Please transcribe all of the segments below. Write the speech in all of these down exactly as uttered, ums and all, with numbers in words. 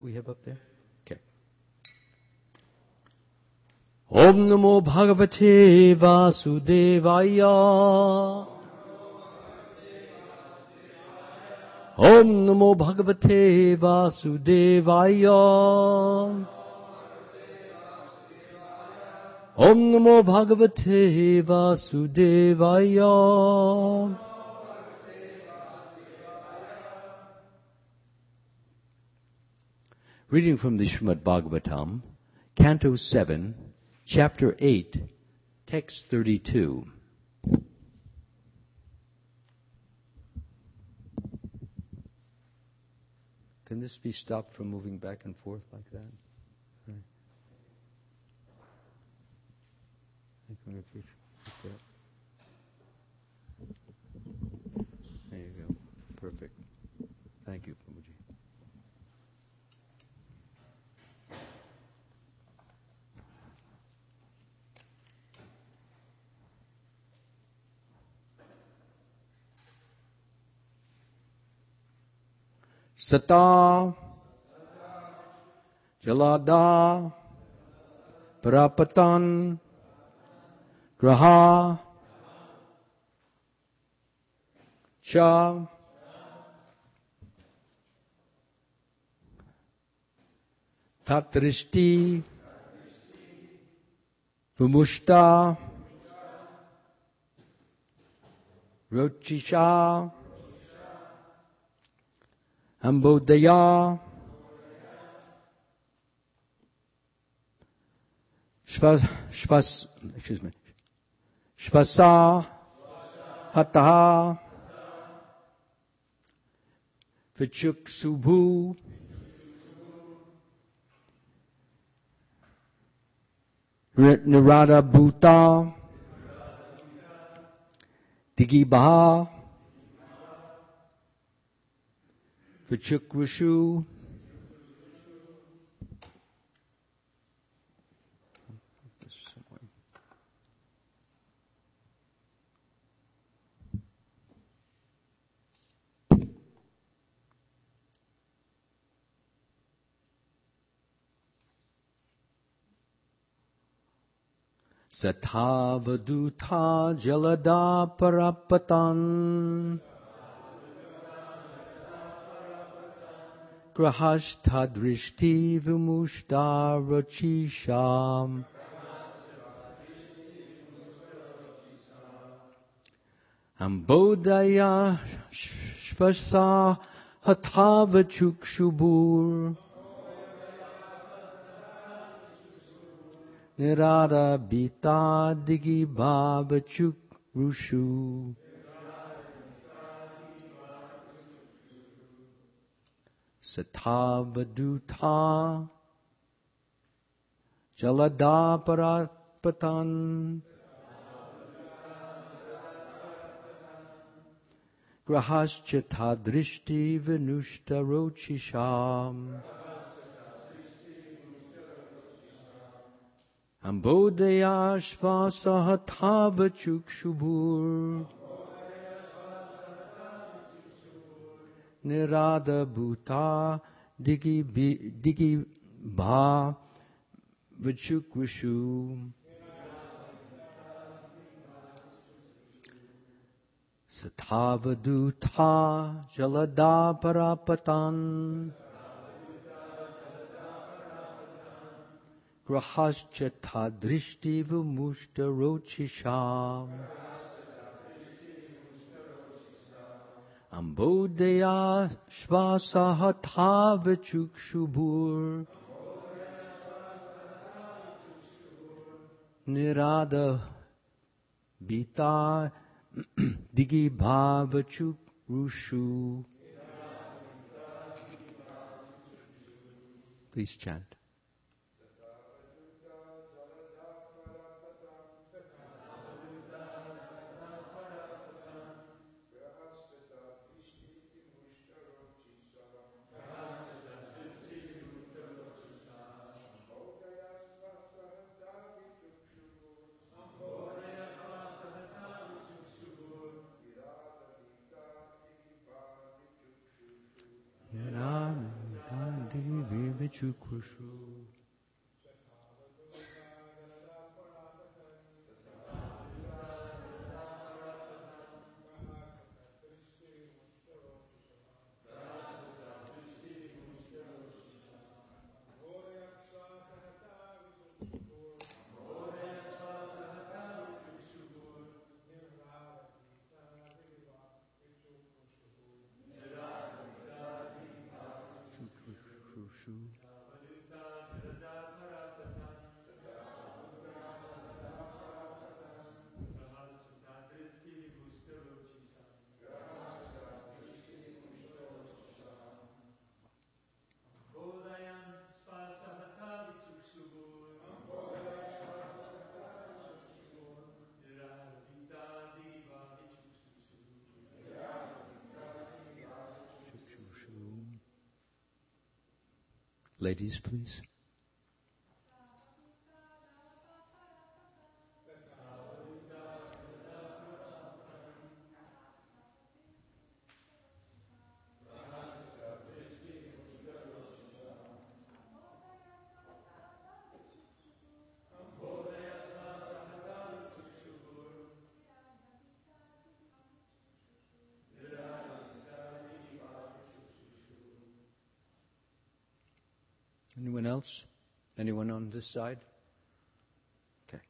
we have up there? Okay. Om Namo Bhagavate Vasudevaya. Om Namo Bhagavate Vasudevaya. Om Namo Bhagavate Vasudevaya. Reading from the Srimad Bhagavatam, Canto seven, Chapter eight, Text thirty-two. Can this be stopped from moving back and forth like that? Right. There you go. Perfect. Thank you, Prabhuji. Sata Jalada Parapatan Graha Cha Tatrishti Vumushta Rochisha Ambodaya Shvas, Shvas, excuse me, Shvasa Hataha Vichuk Subhu Nirada Bhuta Digibaha Vichukrishu Satavaduta Jalada Parapatan Grahashtadrishti Vimushta Rachisham Ambodaya Shvasa Hathavachukshubur Nirada Bita Digibhavachuk Rushu Satavaduta Jalada Parapatan Grahaschata Drishti Venushta Rochisham Ambodaya Shvasa Hathavachukshubur Nirada Bhuta Digi Digi Bha Vichukrishu Satavaduta Jalada Parapatan Grahaschata Drishti Vumushta Rochisham Ambodaya Shvasa Hathavachukshubur Nirada Bita Digibhavachuk Rushu. Please chant. vichukushu. Ladies, please. Anyone else? Anyone on this side? Okay.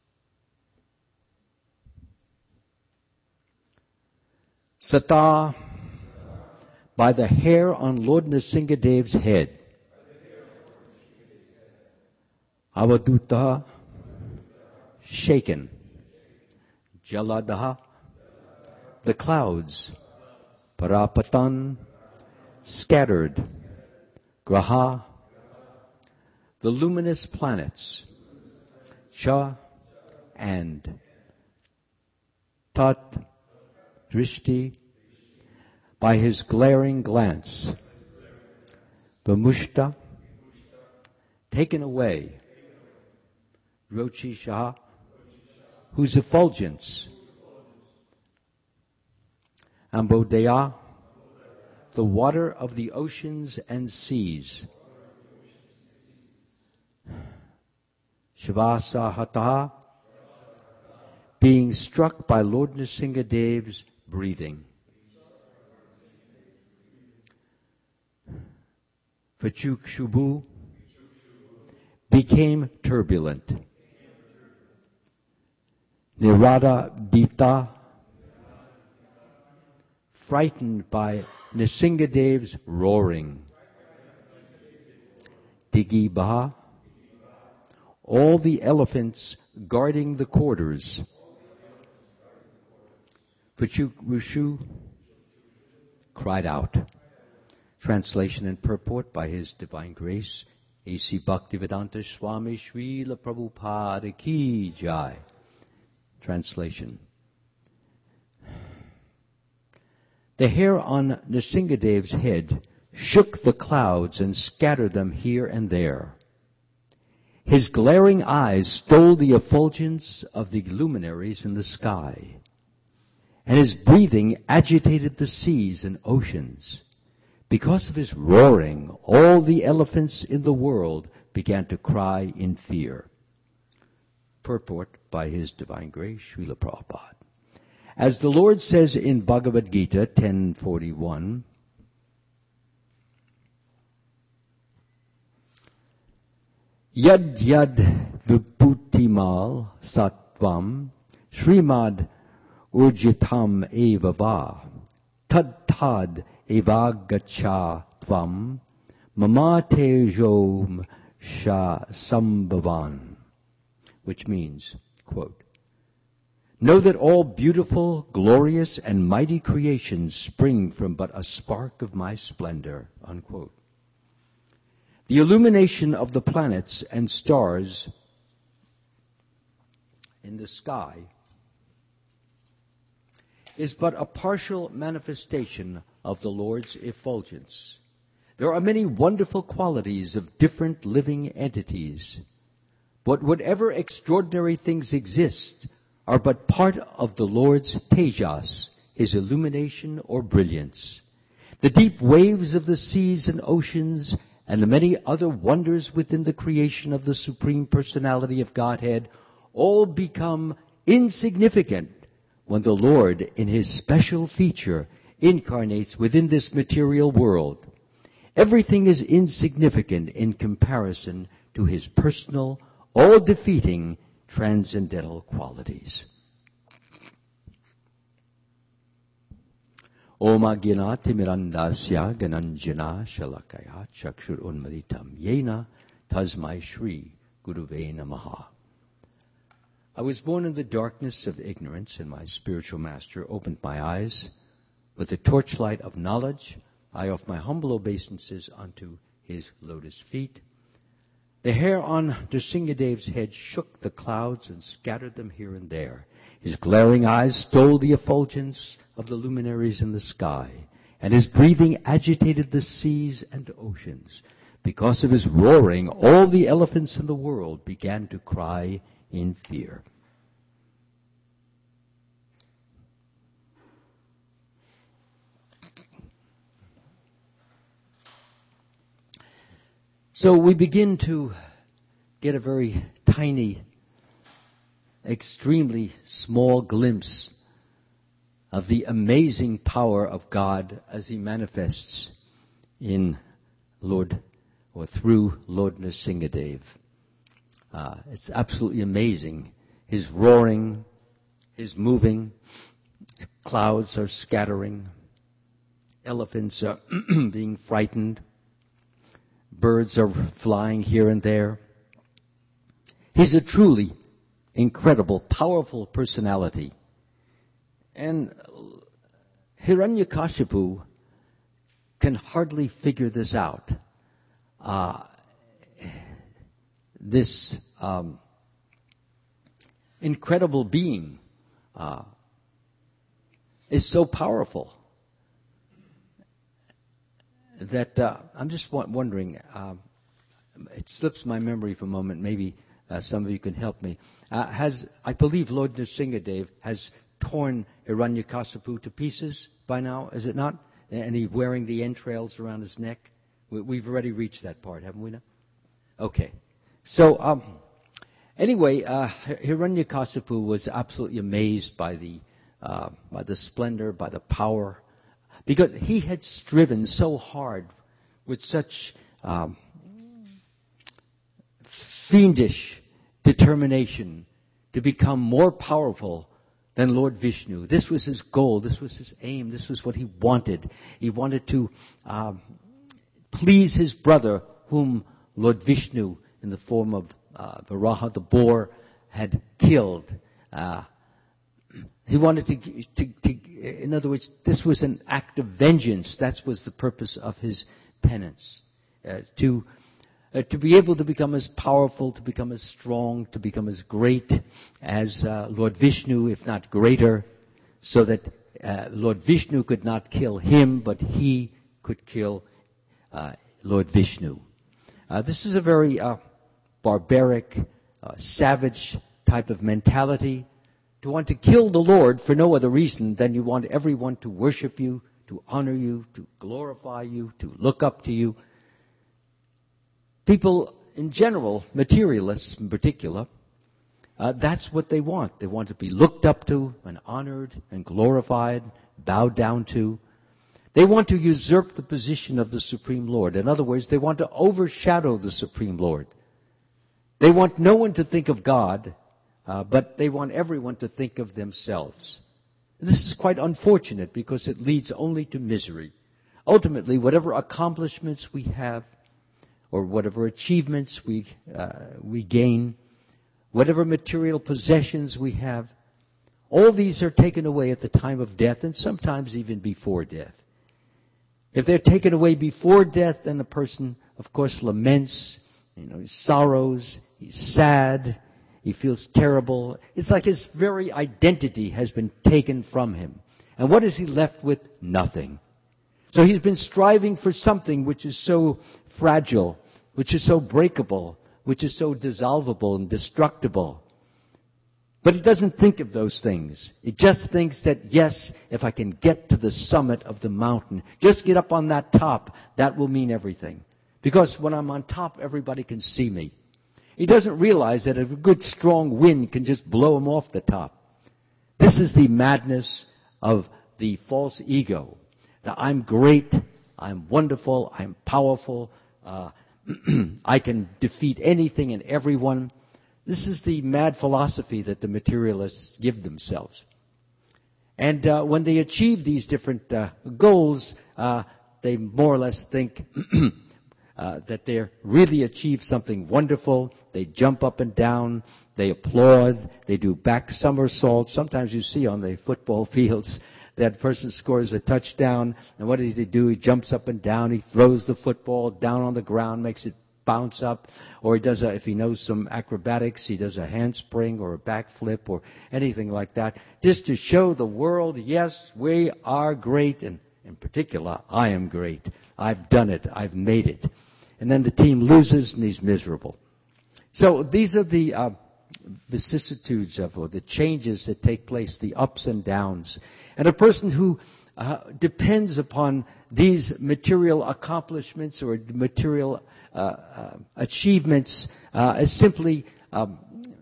Sata, by the hair on Lord Nrsingadev's head. Avaduta, shaken. Jaladaha, the clouds. Parapatan, scattered. Graha, the luminous planets. Cha and Tat Drishti, by his glaring glance. Vimushta, taken away. Rochi Shah, whose effulgence. Ambodaya, the water of the oceans and seas. Shivasahata, being struck by Lord Nrsingadev's breathing. Vichukshubu, became turbulent. Nirada Bita, frightened by Nrsingadev's roaring. Digibha, all the elephants guarding the quarters. Vichukushu, cried out. Translation and purport by His Divine Grace, A C Bhaktivedanta Swami Srila Prabhupada Ki Jai. Translation. The hair on Nrsingadev's head shook the clouds and scattered them here and there. His glaring eyes stole the effulgence of the luminaries in the sky, and his breathing agitated the seas and oceans. Because of his roaring, all the elephants in the world began to cry in fear. Purport by His Divine Grace, Srila Prabhupada. As the Lord says in Bhagavad Gita ten forty-one, Yad yad viputimal sattvam Srimad urjitam eva va tad tad evagacha tvam mamate jom sha sambhavan, which means, quote, know that all beautiful, glorious, and mighty creations spring from but a spark of my splendor, unquote. The illumination of the planets and stars in the sky is but a partial manifestation of the Lord's effulgence. There are many wonderful qualities of different living entities, but whatever extraordinary things exist are but part of the Lord's tejas, His illumination or brilliance. The deep waves of the seas and oceans and the many other wonders within the creation of the Supreme Personality of Godhead all become insignificant when the Lord, in His special feature, incarnates within this material world. Everything is insignificant in comparison to His personal, all-defeating, transcendental qualities. Om Agyanat Mirandasya Gananjana Shalakaya Chakshur Unmaditam Yena Tasmai Shri Guruve Namaha. I was born in the darkness of ignorance, and my spiritual master opened my eyes. With the torchlight of knowledge, I offer my humble obeisances unto His lotus feet. The hair on Nrsingadev's head shook the clouds and scattered them here and there. His glaring eyes stole the effulgence of the luminaries in the sky, and his breathing agitated the seas and oceans. Because of his roaring, all the elephants in the world began to cry in fear. So we begin to get a very tiny, extremely small glimpse of the amazing power of God as He manifests in Lord, or through Lord Nrsingadev. Uh, it's absolutely amazing. His roaring, His moving, clouds are scattering, elephants are being frightened, birds are flying here and there. He's a truly incredible, powerful personality. And Hiranyakashipu can hardly figure this out. Uh, this um, incredible being uh, is so powerful that uh, I'm just wondering, uh, it slips my memory for a moment, maybe uh, some of you can help me. Uh, has I believe Lord Nrsingadev has torn Hiranyakasipu to pieces by now, is it not? And he's wearing the entrails around his neck. We've already reached that part, haven't we now? Okay. So, um, anyway, uh, Hiranyakasipu was absolutely amazed by the, uh, by the splendor, by the power, because he had striven so hard with such um, fiendish determination to become more powerful than Lord Vishnu. This was his goal. This was his aim. This was what he wanted. He wanted to um, please his brother, whom Lord Vishnu, in the form of uh, Varaha, the boar, had killed. Uh, he wanted to, to, to, in other words, this was an act of vengeance. That was the purpose of his penance. Uh, to Uh, to be able to become as powerful, to become as strong, to become as great as uh, Lord Vishnu, if not greater, so that uh, Lord Vishnu could not kill him, but he could kill uh, Lord Vishnu. Uh, this is a very uh, barbaric, uh, savage type of mentality, to want to kill the Lord for no other reason than you want everyone to worship you, to honor you, to glorify you, to look up to you. People in general, materialists in particular, uh, that's what they want. They want to be looked up to and honored and glorified, bowed down to. They want to usurp the position of the Supreme Lord. In other words, they want to overshadow the Supreme Lord. They want no one to think of God, uh, but they want everyone to think of themselves. This is quite unfortunate because it leads only to misery. Ultimately, whatever accomplishments we have, or whatever achievements we uh, we gain, whatever material possessions we have, all these are taken away at the time of death, and sometimes even before death. If they're taken away before death, then the person, of course, laments, you know, he sorrows, he's sad, he feels terrible. It's like his very identity has been taken from him. And what is he left with? Nothing. So he's been striving for something which is so fragile, which is so breakable, which is so dissolvable and destructible. But he doesn't think of those things. He just thinks that, yes, if I can get to the summit of the mountain, just get up on that top, that will mean everything. Because when I'm on top, everybody can see me. He doesn't realize that a good strong wind can just blow him off the top. This is the madness of the false ego. Now, I'm great, I'm wonderful, I'm powerful, uh, I can defeat anything and everyone. This is the mad philosophy that the materialists give themselves. And uh, when they achieve these different uh, goals, uh, they more or less think uh, that they really achieved something wonderful. They jump up and down, they applaud, they do back somersaults. Sometimes you see on the football fields that person scores a touchdown, and what does he do? He jumps up and down, he throws the football down on the ground, makes it bounce up, or he does a, if he knows some acrobatics, he does a handspring or a backflip or anything like that, just to show the world, yes, we are great, and in particular, I am great. I've done it. I've made it. And then the team loses and he's miserable. So these are the uh, vicissitudes of, or the changes that take place, the ups and downs. And a person who uh, depends upon these material accomplishments or material uh, uh, achievements uh, is simply um,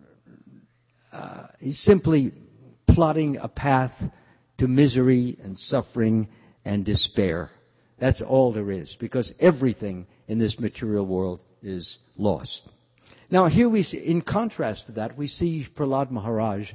uh, is simply plotting a path to misery and suffering and despair. That's all there is, because everything in this material world is lost. Now here we see, in contrast to that, we see Prahlad Maharaj.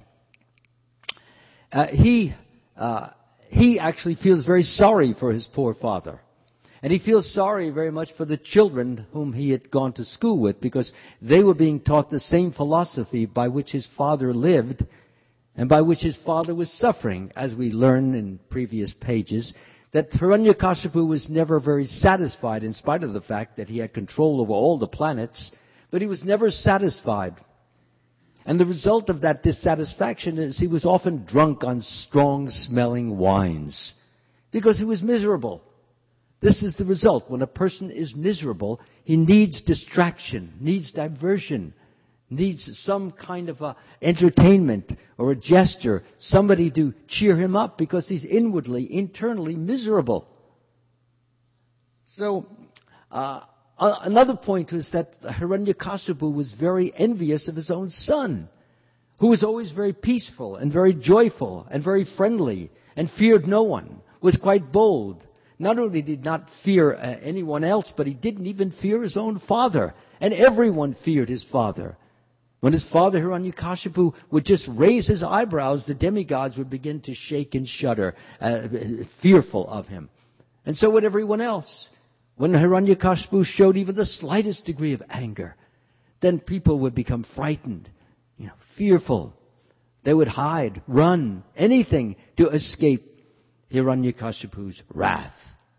Uh, he uh, he actually feels very sorry for his poor father. And he feels sorry very much for the children whom he had gone to school with, because they were being taught the same philosophy by which his father lived and by which his father was suffering, as we learned in previous pages, that Hiranyakashipu was never very satisfied, in spite of the fact that he had control over all the planets, but he was never satisfied. And the result of that dissatisfaction is he was often drunk on strong-smelling wines, because he was miserable. This is the result. When a person is miserable, he needs distraction, needs diversion, needs some kind of a entertainment or a gesture, somebody to cheer him up, because he's inwardly, internally miserable. So, uh, another point is that Hiranyakashipu was very envious of his own son, who was always very peaceful and very joyful and very friendly and feared no one, was quite bold. Not only did not fear uh, anyone else, but he didn't even fear his own father. And everyone feared his father. When his father, Hiranyakashipu, would just raise his eyebrows, the demigods would begin to shake and shudder, uh, fearful of him. And so would everyone else. When Hiranyakashipu showed even the slightest degree of anger, then people would become frightened, you know, fearful. They would hide, run, anything to escape Hiranyakashipu's wrath.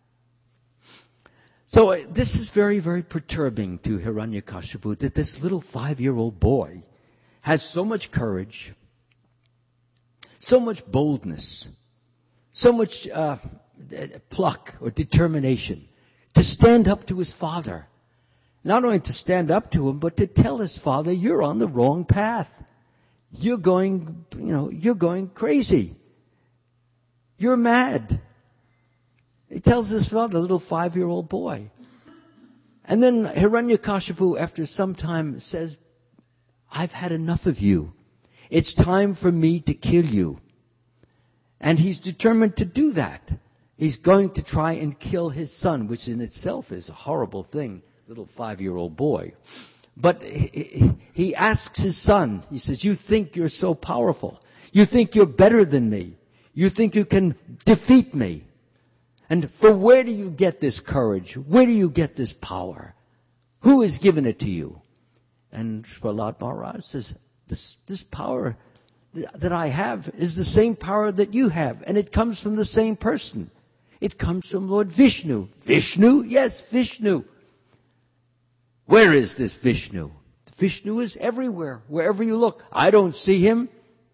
So uh, this is very, very perturbing to Hiranyakashipu, that this little five-year-old boy has so much courage, so much boldness, so much uh, pluck or determination to stand up to his father. Not only to stand up to him, but to tell his father, you're on the wrong path. You're going, you know, you're going crazy. You're mad. He tells his father, a little five-year-old boy. And then Hiranyakashipu, after some time, says, I've had enough of you. It's time for me to kill you. And he's determined to do that. He's going to try and kill his son, which in itself is a horrible thing, little five-year-old boy. But he, he asks his son, he says, you think you're so powerful. You think you're better than me. You think you can defeat me. And for where do you get this courage? Where do you get this power? Who has given it to you? And Prahlad Maharaj says, this, this power that I have is the same power that you have. And it comes from the same person. It comes from Lord Vishnu. Vishnu? Yes, Vishnu. Where is this Vishnu? Vishnu is everywhere, wherever you look. I don't see him.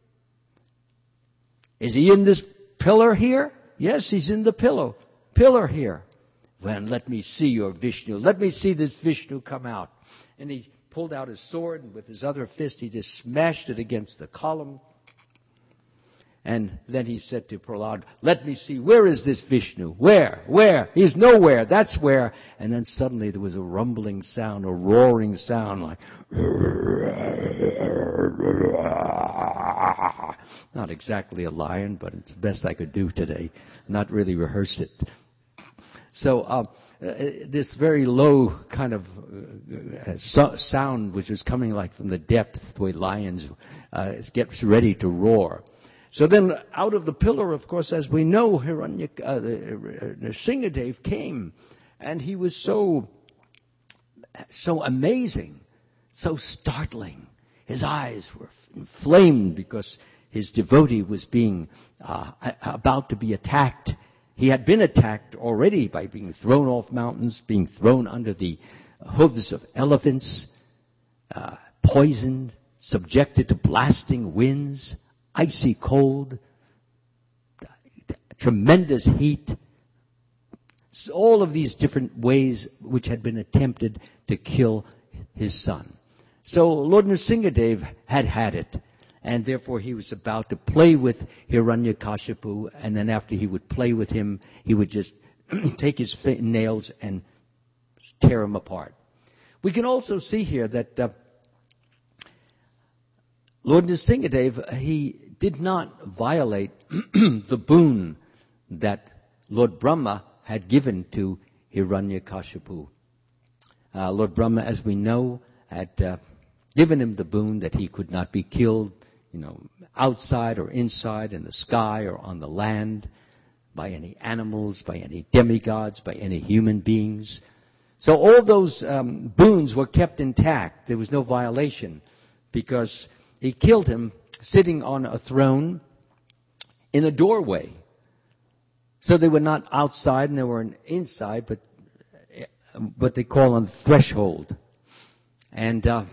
Is he in this pillar here? Yes, he's in the pillow. Pillar here. Well, let me see your Vishnu. Let me see this Vishnu come out. And he pulled out his sword, and with his other fist he just smashed it against the column. And then he said to Prahlad, let me see, where is this Vishnu? Where? Where? He's nowhere. That's where. And then suddenly there was a rumbling sound, a roaring sound like... Not exactly a lion, but it's the best I could do today. Not really rehearse it. So uh, this very low kind of uh, so- sound which was coming like from the depth, the way lions uh, gets ready to roar. So then out of the pillar, of course, as we know, Hiranya, uh, Nrsingadev came, and he was so, so amazing, so startling. His eyes were inflamed because his devotee was being uh, about to be attacked. He had been attacked already by being thrown off mountains, being thrown under the hooves of elephants, uh, poisoned, subjected to blasting winds, icy cold, tremendous heat, all of these different ways which had been attempted to kill his son. So Lord Nrsingadev had had it, and therefore he was about to play with Hiranyakashipu, and then after he would play with him, he would just take his nails and tear him apart. We can also see here that uh, Lord Nrsingadev, he did not violate the boon that Lord Brahma had given to Hiranyakashipu. Uh, Lord Brahma, as we know, had uh, given him the boon that he could not be killed, you know, outside or inside, in the sky or on the land, by any animals, by any demigods, by any human beings. So all those um, boons were kept intact. There was no violation because he killed him sitting on a throne in a doorway. So they were not outside and they were inside, but what they call on threshold. And uh,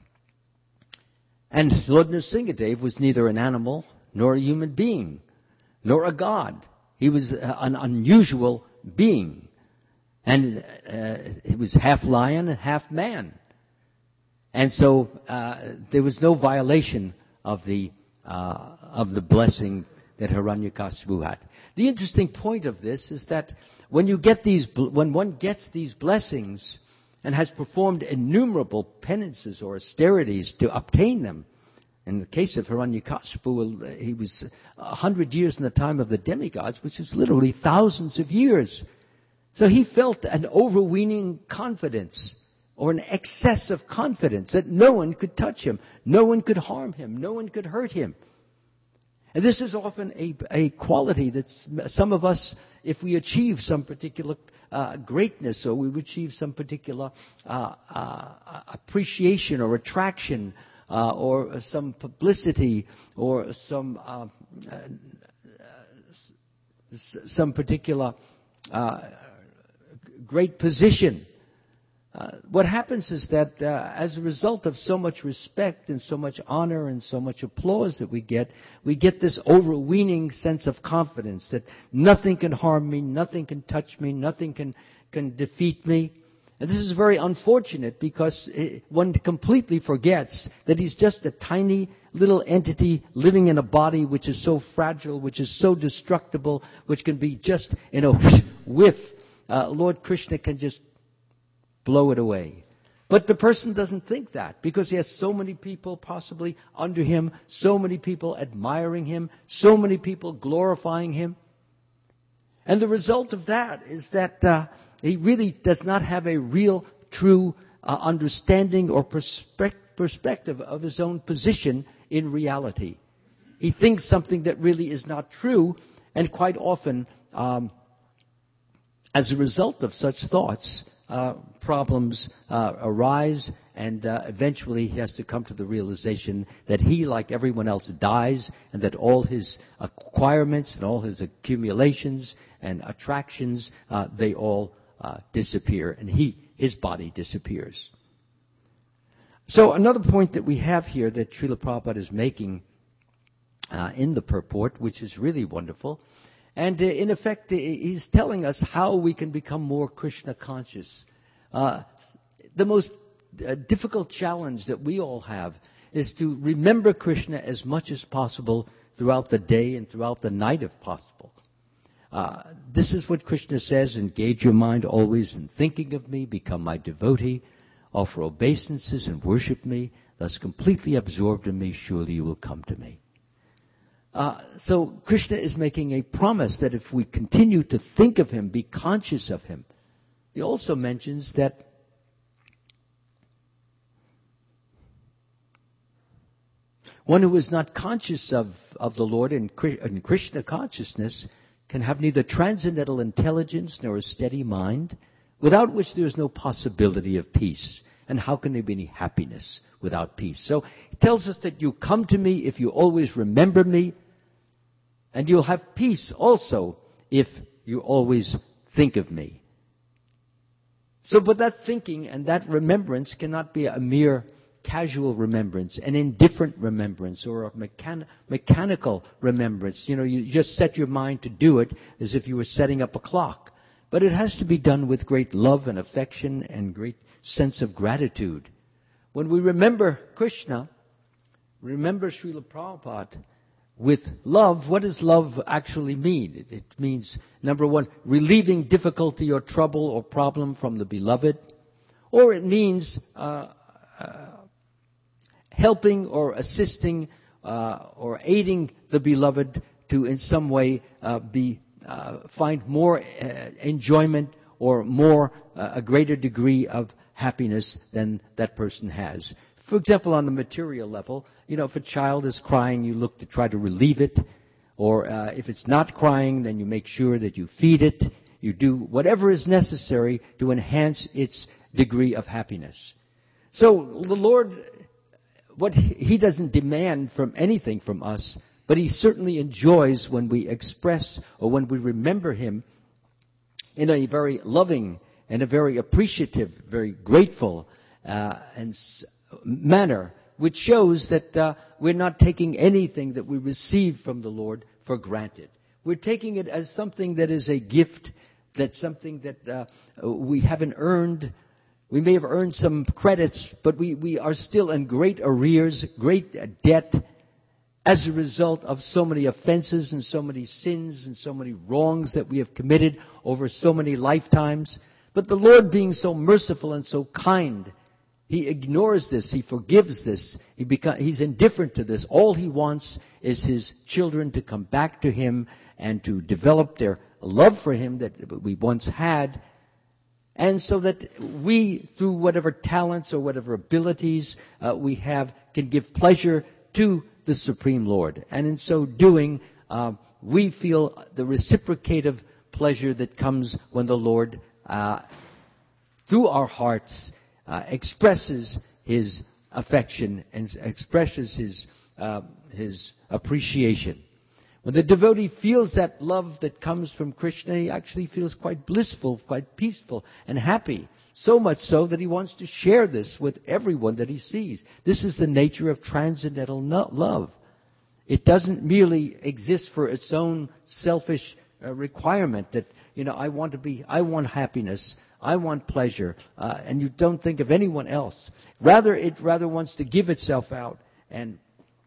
and Lord Nrsingadev was neither an animal nor a human being, nor a god. He was an unusual being. And uh, he was half lion and half man. And so uh, there was no violation of the uh, of the blessing that Hiranyakashipu had. The interesting point of this is that when you get these, when one gets these blessings and has performed innumerable penances or austerities to obtain them, in the case of Hiranyakashipu, he was a hundred years in the time of the demigods, which is literally thousands of years. So he felt an overweening confidence, or an excess of confidence, that no one could touch him, no one could harm him, no one could hurt him. And this is often a, a quality that some of us, if we achieve some particular uh, greatness, or we achieve some particular uh, uh, appreciation or attraction, uh, or some publicity, or some uh, uh, some particular uh, great position. Uh, what happens is that uh, as a result of so much respect and so much honor and so much applause that we get, we get this overweening sense of confidence that nothing can harm me, nothing can touch me, nothing can, can defeat me. And this is very unfortunate because it, one completely forgets that he's just a tiny little entity living in a body which is so fragile, which is so destructible, which can be just in a whiff. Uh, Lord Krishna can just blow it away. But the person doesn't think that because he has so many people possibly under him, so many people admiring him, so many people glorifying him. And the result of that is that uh, he really does not have a real, true uh, understanding or perspe- perspective of his own position in reality. He thinks something that really is not true, and quite often, um, as a result of such thoughts, Uh, problems uh, arise, and uh, eventually he has to come to the realization that he, like everyone else, dies, and that all his acquirements and all his accumulations and attractions, uh, they all uh, disappear, and he, his body disappears. So another point that we have here that Srila Prabhupada is making uh, in the purport, which is really wonderful, and uh, in effect, uh, he's telling us how we can become more Krishna conscious. Uh, the most uh, difficult challenge that we all have is to remember Krishna as much as possible throughout the day and throughout the night if possible. Uh, this is what Krishna says, engage your mind always in thinking of me, become my devotee, offer obeisances and worship me, thus completely absorbed in me, surely you will come to me. Uh, so Krishna is making a promise that if we continue to think of him, be conscious of him. He also mentions that one who is not conscious of, of the Lord in, in Krishna consciousness can have neither transcendental intelligence nor a steady mind, without which there is no possibility of peace. And how can there be any happiness without peace? So he tells us that you come to me if you always remember me, and you'll have peace also if you always think of me. So, but that thinking and that remembrance cannot be a mere casual remembrance, an indifferent remembrance, or a mechan- mechanical remembrance. You know, you just set your mind to do it as if you were setting up a clock. But it has to be done with great love and affection and great sense of gratitude. When we remember Krishna, remember Srila Prabhupada, with love, what does love actually mean? It, it means, number one, relieving difficulty or trouble or problem from the beloved. Or it means uh, uh, helping or assisting uh, or aiding the beloved to in some way uh, be uh, find more uh, enjoyment or more uh, a greater degree of happiness than that person has. For example, on the material level, you know, if a child is crying, you look to try to relieve it. Or uh, if it's not crying, then you make sure that you feed it. You do whatever is necessary to enhance its degree of happiness. So the Lord, what He doesn't demand from anything from us, but He certainly enjoys when we express or when we remember Him in a very loving and a very appreciative, very grateful uh, and manner, which shows that uh, we're not taking anything that we receive from the Lord for granted. We're taking it as something that is a gift, that's something that uh, we haven't earned. We may have earned some credits, but we, we are still in great arrears, great debt, as a result of so many offenses and so many sins and so many wrongs that we have committed over so many lifetimes. But the Lord, being so merciful and so kind, He ignores this. He forgives this. He beca- he's indifferent to this. All He wants is His children to come back to Him and to develop their love for Him that we once had. And so that we, through whatever talents or whatever abilities uh, we have, can give pleasure to the Supreme Lord. And in so doing, uh, we feel the reciprocative pleasure that comes when the Lord, uh, through our hearts, Uh, expresses His affection and expresses His uh, His appreciation. When the devotee feels that love that comes from Krishna, he actually feels quite blissful, quite peaceful and happy. So much so that he wants to share this with everyone that he sees. This is the nature of transcendental no- love. It doesn't merely exist for its own selfish uh, requirement that, you know, I want to be, I want happiness. I want pleasure, uh, and you don't think of anyone else. Rather, it rather wants to give itself out and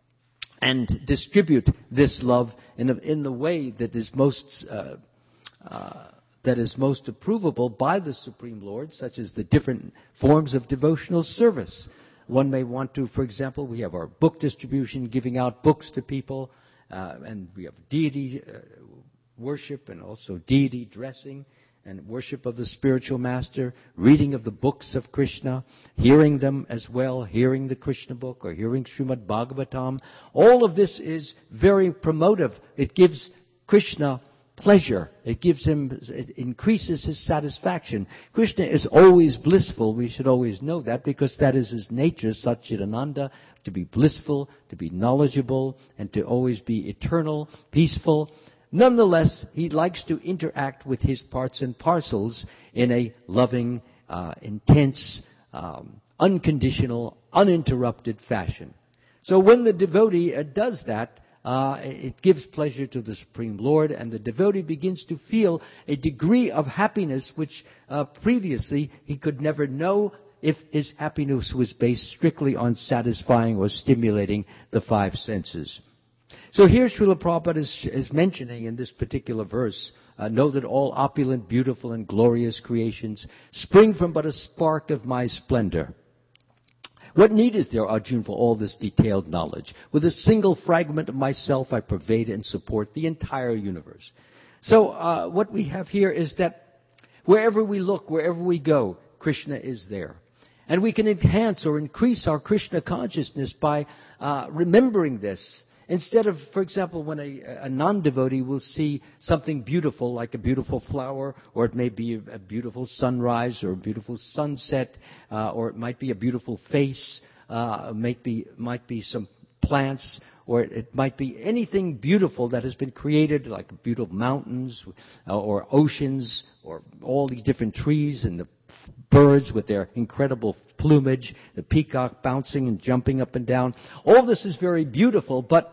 and distribute this love in a, in the way that is most uh, uh, that is most approvable by the Supreme Lord, such as the different forms of devotional service. One may want to, for example, we have our book distribution, giving out books to people, uh, and we have deity uh, worship and also deity dressing and worship of the spiritual master, reading of the books of Krishna, hearing them as well, hearing the Krishna book or hearing Srimad Bhagavatam. All of this is very promotive. It gives Krishna pleasure. It gives him, it increases his satisfaction. Krishna is always blissful. We should always know that because that is his nature, Satchidananda, to be blissful, to be knowledgeable, and to always be eternal, peaceful. Nonetheless, he likes to interact with his parts and parcels in a loving, uh, intense, um, unconditional, uninterrupted fashion. So when the devotee uh, does that, uh, it gives pleasure to the Supreme Lord, and the devotee begins to feel a degree of happiness which uh, previously he could never know if his happiness was based strictly on satisfying or stimulating the five senses. So here Srila Prabhupada is, is mentioning in this particular verse, uh, know that all opulent, beautiful, and glorious creations spring from but a spark of my splendor. What need is there, Arjuna, for all this detailed knowledge? With a single fragment of myself, I pervade and support the entire universe. So uh, what we have here is that wherever we look, wherever we go, Krishna is there. And we can enhance or increase our Krishna consciousness by uh, remembering this. Instead of, for example, when a, a non-devotee will see something beautiful, like a beautiful flower, or it may be a, a beautiful sunrise, or a beautiful sunset, uh, or it might be a beautiful face, uh, might be might be some plants, or it, it might be anything beautiful that has been created, like beautiful mountains, uh, or oceans, or all these different trees and the birds with their incredible plumage, the peacock bouncing and jumping up and down. All this is very beautiful, but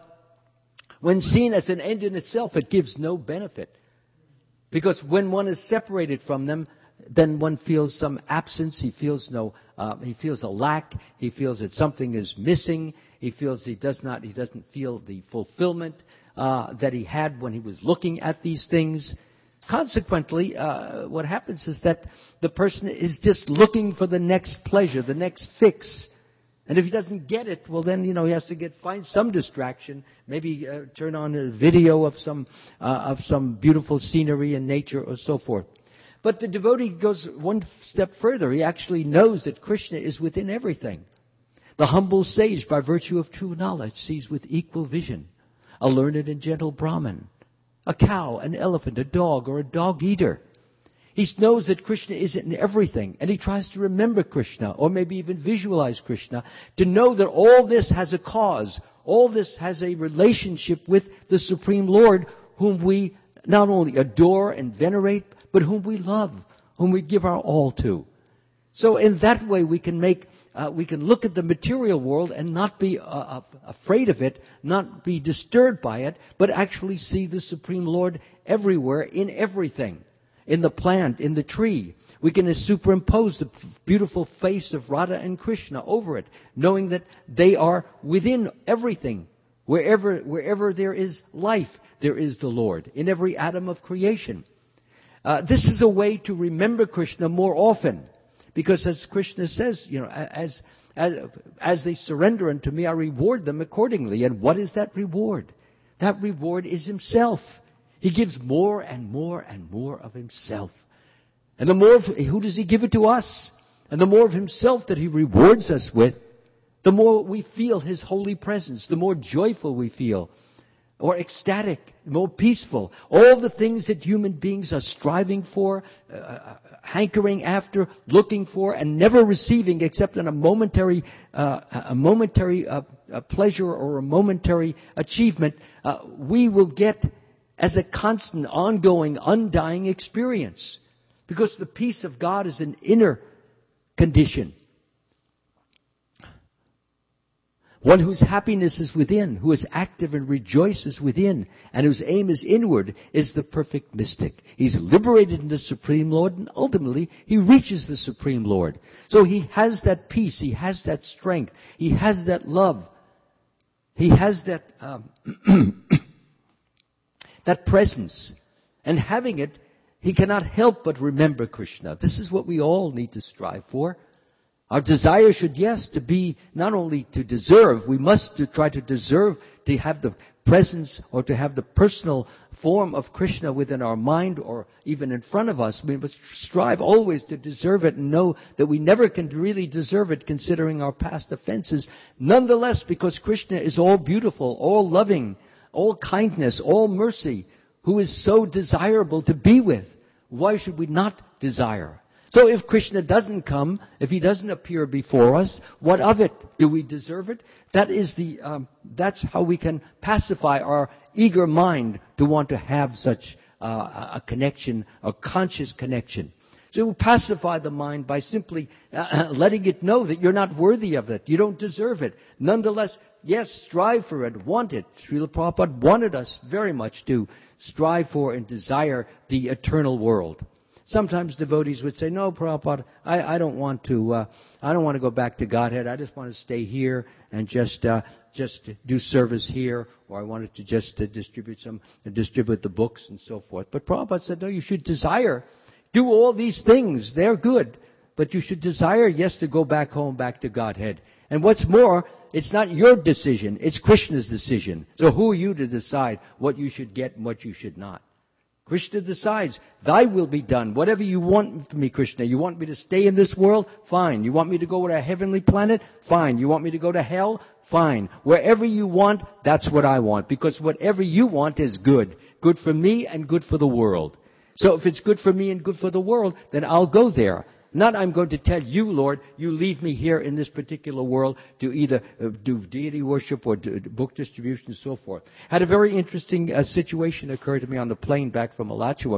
when seen as an end in itself, it gives no benefit. Because when one is separated from them, then one feels some absence. He feels no, uh, he feels a lack. He feels that something is missing. He feels he does not, he doesn't feel the fulfillment uh, that he had when he was looking at these things. Consequently, uh, what happens is that the person is just looking for the next pleasure, the next fix. And if he doesn't get it, well then, you know, he has to get find some distraction. Maybe uh, turn on a video of some uh, of some beautiful scenery and nature or so forth. But the devotee goes one step further. He actually knows that Krishna is within everything. The humble sage, by virtue of true knowledge, sees with equal vision a learned and gentle Brahmin, a cow, an elephant, a dog, or a dog-eater. He knows that Krishna is in everything, and he tries to remember Krishna, or maybe even visualize Krishna, to know that all this has a cause. All this has a relationship with the Supreme Lord, whom we not only adore and venerate, but whom we love, whom we give our all to. So in that way we can make, uh, we can look at the material world and not be uh, afraid of it, not be disturbed by it, but actually see the Supreme Lord everywhere, in everything. In the plant, in the tree. We can superimpose the beautiful face of Radha and Krishna over it, knowing that they are within everything. Wherever, wherever there is life, there is the Lord, in every atom of creation. Uh, this is a way to remember Krishna more often. Because as Krishna says, you know, as, as, as they surrender unto me, I reward them accordingly. And what is that reward? That reward is Himself. He gives more and more and more of Himself. And the more of, who does He give it to us? And the more of Himself that He rewards us with, the more we feel His holy presence, the more joyful we feel, or ecstatic, more peaceful. All the things that human beings are striving for, uh, hankering after, looking for, and never receiving except in a momentary, uh, a momentary uh, a pleasure or a momentary achievement, uh, we will get as a constant, ongoing, undying experience. Because the peace of God is an inner condition. One whose happiness is within, who is active and rejoices within, and whose aim is inward, is the perfect mystic. He's liberated in the Supreme Lord, and ultimately he reaches the Supreme Lord. So he has that peace, he has that strength, he has that love, he has that um, that presence. And having it, he cannot help but remember Krishna. This is what we all need to strive for. Our desire should, yes, to be not only to deserve, we must to try to deserve to have the presence or to have the personal form of Krishna within our mind or even in front of us. We must strive always to deserve it and know that we never can really deserve it considering our past offenses. Nonetheless, because Krishna is all beautiful, all loving, all kindness, all mercy, who is so desirable to be with, why should we not desire? So if Krishna doesn't come, if He doesn't appear before us, what of it? Do we deserve it? That is the, um, that's how we can pacify our eager mind to want to have such uh, a connection, a conscious connection. So we pacify the mind by simply uh, letting it know that you're not worthy of it. You don't deserve it. Nonetheless, yes, strive for it, want it. Srila Prabhupada wanted us very much to strive for and desire the eternal world. Sometimes devotees would say, no, Prabhupada, I, I don't want to, uh, I don't want to go back to Godhead. I just want to stay here and just, uh, just do service here, or I wanted to just uh, distribute some, uh, distribute the books and so forth. But Prabhupada said, no, you should desire, do all these things. They're good. But you should desire, yes, to go back home, back to Godhead. And what's more, it's not your decision. It's Krishna's decision. So who are you to decide what you should get and what you should not? Krishna decides, thy will be done. Whatever you want from me, Krishna. You want me to stay in this world? Fine. You want me to go to a heavenly planet? Fine. You want me to go to hell? Fine. Wherever you want, that's what I want. Because whatever you want is good. Good for me and good for the world. So if it's good for me and good for the world, then I'll go there. Not I'm going to tell you, Lord, you leave me here in this particular world to either uh, do deity worship or do book distribution and so forth. Had a very interesting uh, situation occur to me on the plane back from Alachua.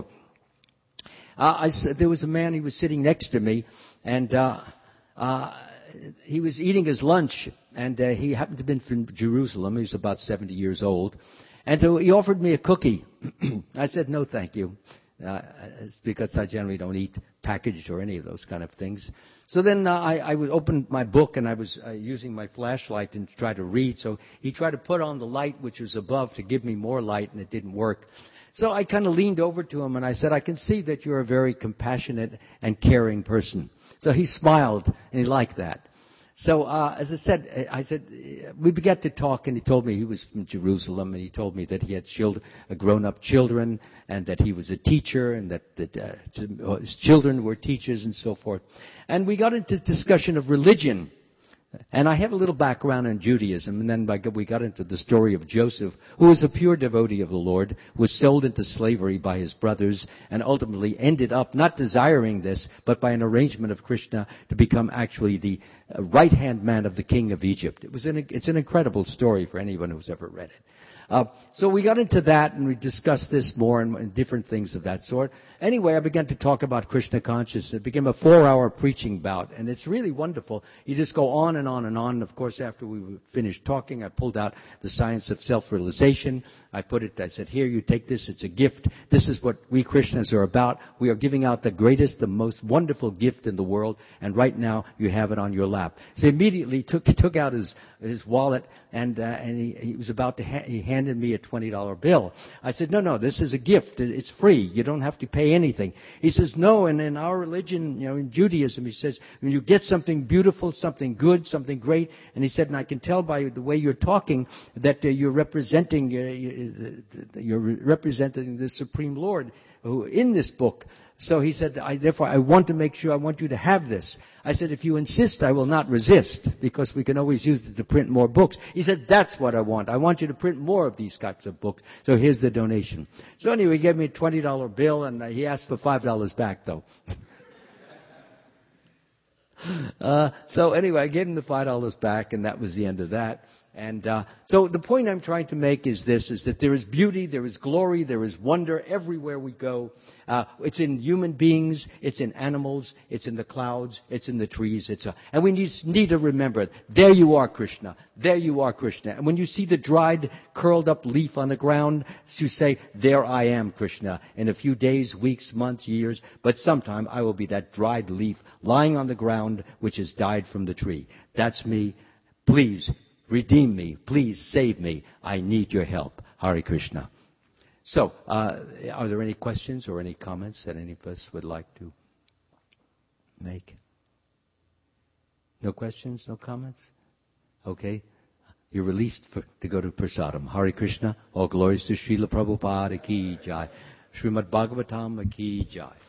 Uh, I, there was a man, he was sitting next to me, and uh, uh, he was eating his lunch, and uh, he happened to have been from Jerusalem. He was about seventy years old. And so he offered me a cookie. I said, no, thank you. Uh, it's because I generally don't eat packaged or any of those kind of things. So then uh, I, I would open my book, and I was uh, using my flashlight and try to read. So he tried to put on the light which was above to give me more light, and it didn't work. So I kind of leaned over to him and I said, I can see that you're a very compassionate and caring person. So he smiled, and he liked that. So, uh, as I said, I said, we began to talk, and he told me he was from Jerusalem, and he told me that he had children, grown-up children, and that he was a teacher, and that, that uh, his children were teachers, and so forth. And we got into discussion of religion. And I have a little background in Judaism, and then we got into the story of Joseph, who was a pure devotee of the Lord, was sold into slavery by his brothers, and ultimately ended up not desiring this, but by an arrangement of Krishna to become actually the right-hand man of the king of Egypt. It was an, it's an incredible story for anyone who's ever read it. Uh, so we got into that, and we discussed this more and, and different things of that sort. Anyway, I began to talk about Krishna consciousness. It became a four-hour preaching bout, and it's really wonderful. You just go on and on and on. Of course, after we finished talking, I pulled out the science of self-realization. I put it, I said, here, you take this. It's a gift. This is what we Krishnas are about. We are giving out the greatest, the most wonderful gift in the world, and right now you have it on your lap. So he immediately took, took out his, his wallet, and, uh, and he, he was about to, ha- he handed me a twenty dollar bill. I said, no, no, this is a gift. It's free. You don't have to pay anything. He says, no, and in our religion, you know, in Judaism, he says, when you get something beautiful, something good, something great, and he said, and I can tell by the way you're talking that uh, you're representing, uh, you're representing the Supreme Lord who in this book. So he said, I, therefore, I want to make sure, I want you to have this. I said, if you insist, I will not resist, because we can always use it to print more books. He said, that's what I want. I want you to print more of these types of books. So here's the donation. So anyway, he gave me a twenty dollar bill, and he asked for five dollars back, though. uh, so anyway, I gave him the five dollars back, and that was the end of that. And uh, so the point I'm trying to make is this, is that there is beauty, there is glory, there is wonder everywhere we go. Uh, it's in human beings, it's in animals, it's in the clouds, it's in the trees. It's a, and we need, need to remember, there you are, Krishna. There you are, Krishna. And when you see the dried, curled up leaf on the ground, you say, there I am, Krishna. In a few days, weeks, months, years, but sometime I will be that dried leaf lying on the ground which has died from the tree. That's me. Please redeem me. Please save me. I need your help. Hare Krishna. So, uh, are there any questions or any comments that any of us would like to make? No questions? No comments? Okay. You're released for, to go to Prasadam. Hare Krishna. All glories to Srila Prabhupada ki jai. Srimad Bhagavatam ki jai.